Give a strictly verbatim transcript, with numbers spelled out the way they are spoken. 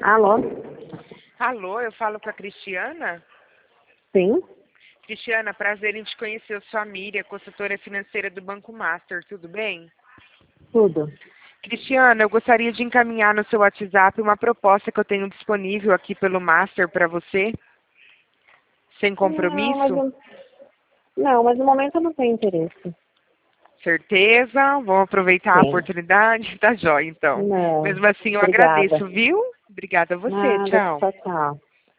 Alô? Alô, eu falo com a Cristiana? Sim? Cristiana, prazer em te conhecer. Eu sou a Miriam, consultora financeira do Banco Master, tudo bem? Tudo. Cristiana, eu gostaria de encaminhar no seu WhatsApp uma proposta que eu tenho disponível aqui pelo Master para você, sem Não, mas, compromisso. eu- não, mas no momento eu não tenho interesse. Certeza? Vamos aproveitar a Sim. oportunidade? Tá jóia, então. Não. Mesmo assim, eu Obrigada. agradeço, viu? Obrigada a você. Nada, Tchau. tchau, tchau.